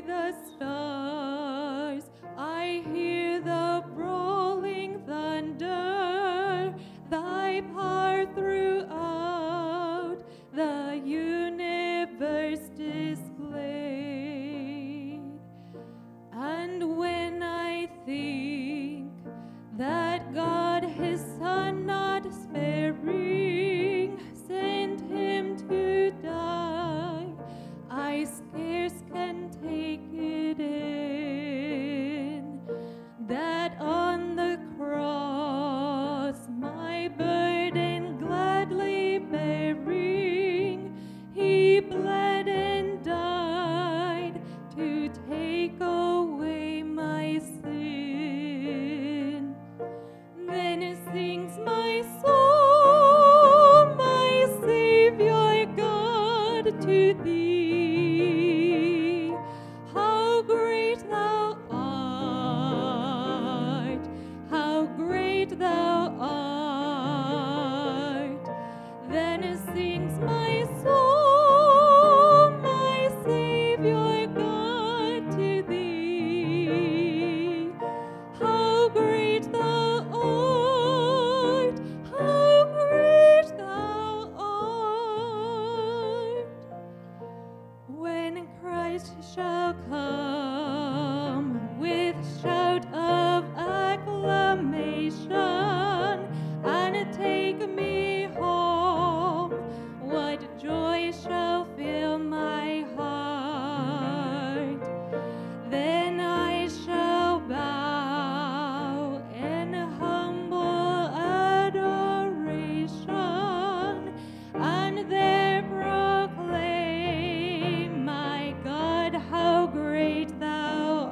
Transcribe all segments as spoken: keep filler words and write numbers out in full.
the stars, I hear the rolling thunder, thy power throughout the universe displayed. And when I think that God his Son not sparing sent him to die, I scarce can take it in, that on the cross my burden gladly bearing, he bled and died to take away my sin. Then sings my soul, my Savior God, to thee. How great thou art, how great thou art. Then sings my soul, my Savior God, to thee. How great thou art, how great thou art. When Christ shall come with shout of acclamation and take me home, what joy shall fill my heart. Then I shall bow in humble adoration and there proclaim, my God, how great thou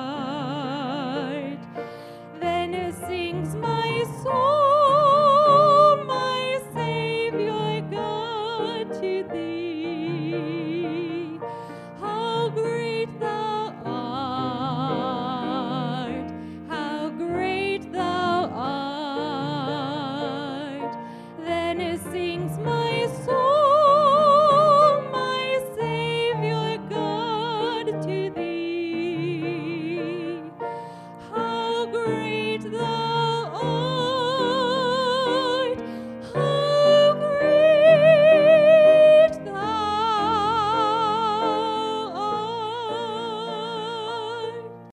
art. Then sings my soul, my Savior God, to thee. How great thou art, how great thou art. Then sings my soul, my Savior God, to thee. How great